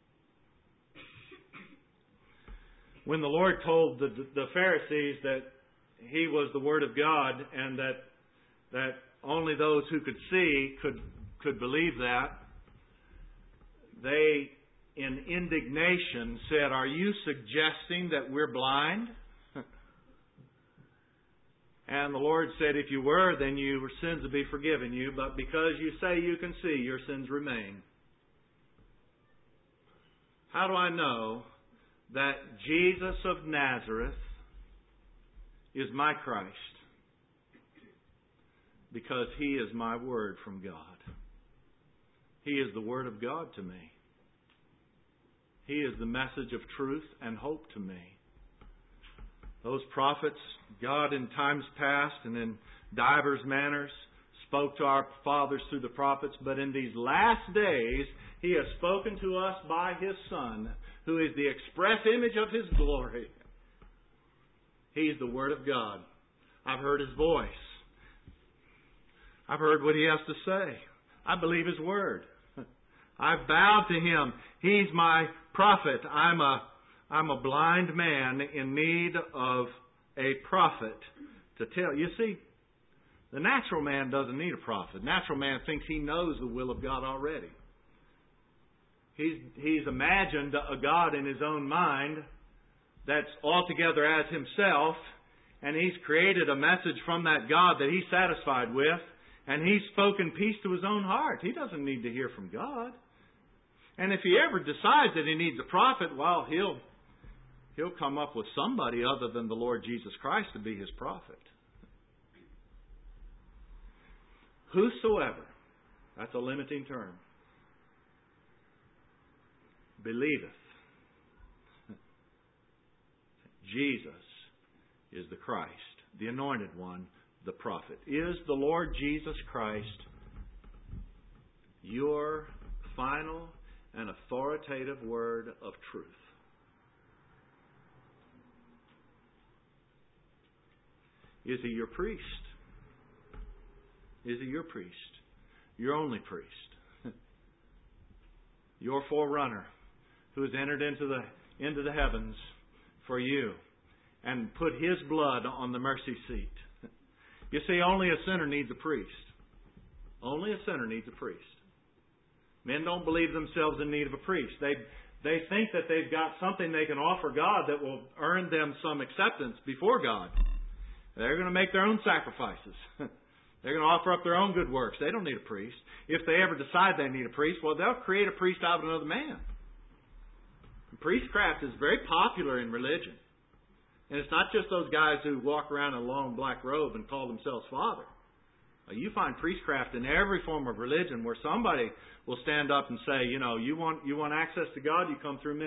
When the Lord told the, the Pharisees that He was the Word of God and that that only those who could see could could believe that, they, in indignation, said, "Are you suggesting that we're blind?" And the Lord said, "If you were, then your sins would be forgiven you. But because you say you can see, your sins remain." How do I know that Jesus of Nazareth is my Christ? Because He is my Word from God. He is the Word of God to me. He is the message of truth and hope to me. Those prophets, God in times past and in divers manners spoke to our fathers through the prophets, but in these last days He has spoken to us by His Son, who is the express image of His glory. He is the Word of God. I've heard His voice. I've heard what He has to say. I believe His Word. I've bowed to Him. He's my prophet. I'm a, I'm a blind man in need of a prophet to tell. You see, the natural man doesn't need a prophet. The natural man thinks he knows the will of God already. He's, he's imagined a God in his own mind that's altogether as himself, and he's created a message from that God that he's satisfied with, and he's spoken peace to his own heart. He doesn't need to hear from God. And if he ever decides that he needs a prophet, well, he'll he'll come up with somebody other than the Lord Jesus Christ to be his prophet. Whosoever, that's a limiting term, believeth Jesus is the Christ, the anointed one, the prophet. Is the Lord Jesus Christ your final and authoritative word of truth? Is He your priest? Is He your priest? Your only priest? Your forerunner who has entered into the into the heavens for you and put His blood on the mercy seat. You see, only a sinner needs a priest. Only a sinner needs a priest. Men don't believe themselves in need of a priest. They they think that they've got something they can offer God that will earn them some acceptance before God. They're going to make their own sacrifices. They're going to offer up their own good works. They don't need a priest. If they ever decide they need a priest, well, they'll create a priest out of another man. Priestcraft is very popular in religion. And it's not just those guys who walk around in a long black robe and call themselves Father. You find priestcraft in every form of religion where somebody will stand up and say, you know, you want you want access to God, you come through me.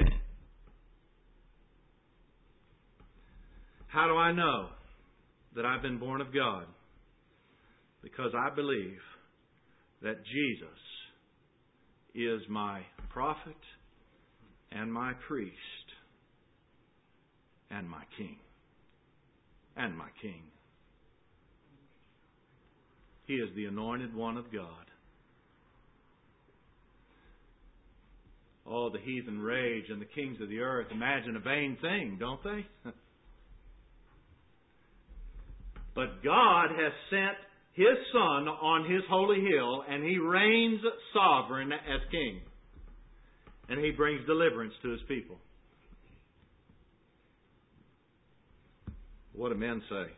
How do I know that I've been born of God? Because I believe that Jesus is my prophet and my priest and my king. And my king. He is the anointed one of God. Oh, the heathen rage and the kings of the earth imagine a vain thing, don't they? But God has sent His Son on His holy hill, and He reigns sovereign as King. And He brings deliverance to His people. What do men say?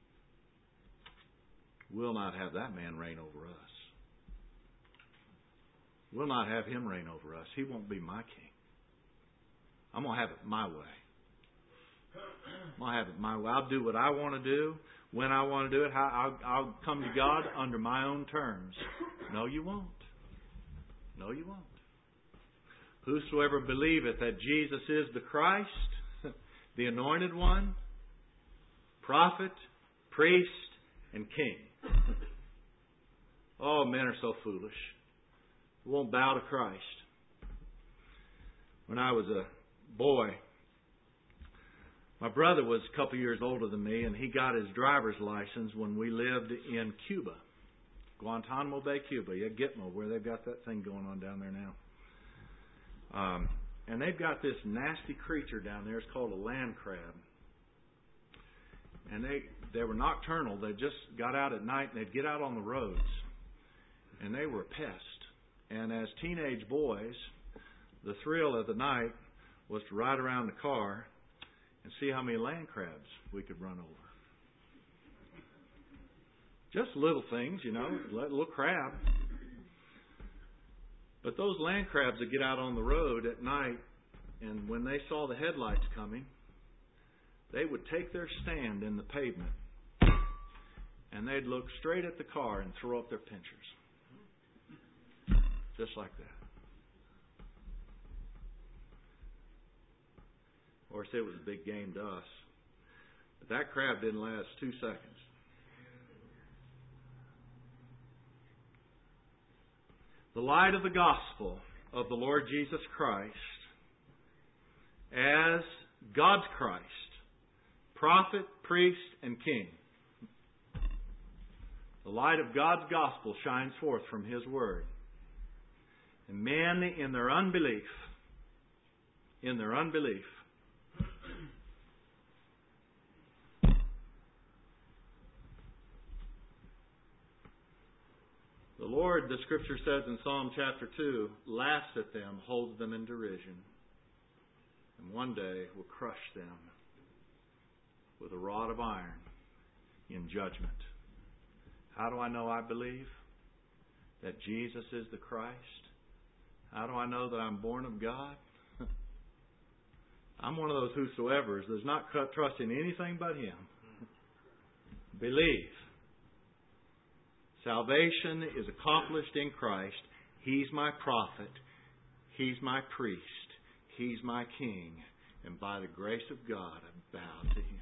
We'll not have that man reign over us. We'll not have him reign over us. He won't be my king. I'm going to have it my way. I'm going to have it my way. I'll do what I want to do, when I want to do it. I'll, I'll come to God under my own terms. No, you won't. No, you won't. Whosoever believeth that Jesus is the Christ, the anointed one, prophet, priest, and king. Oh, men are so foolish. They won't bow to Christ. When I was a boy, my brother was a couple years older than me, and he got his driver's license when we lived in Cuba. Guantanamo Bay, Cuba. Yeah, Gitmo, where they've got that thing going on down there now. Um, and they've got this nasty creature down there. It's called a land crab. And they they were nocturnal. They just got out at night, and they'd get out on the roads. And they were a pest. And as teenage boys, the thrill of the night was to ride around the car and see how many land crabs we could run over. Just little things, you know, little crab. But those land crabs that get out on the road at night, and when they saw the headlights coming, they would take their stand in the pavement, and they'd look straight at the car and throw up their pinchers. Just like that. Of course, it was a big game to us. But that crab didn't last two seconds. The light of the gospel of the Lord Jesus Christ as God's Christ, prophet, priest, and king. The light of God's gospel shines forth from His Word. And men in their unbelief, in their unbelief, the Lord, the Scripture says in Psalm chapter two, laughs at them, holds them in derision, and one day will crush them with a rod of iron in judgment. How do I know I believe that Jesus is the Christ? How do I know that I'm born of God? I'm one of those whosoevers that's not trusting anything but Him. Believe. Salvation is accomplished in Christ. He's my prophet. He's my priest. He's my king. And by the grace of God, I bow to Him.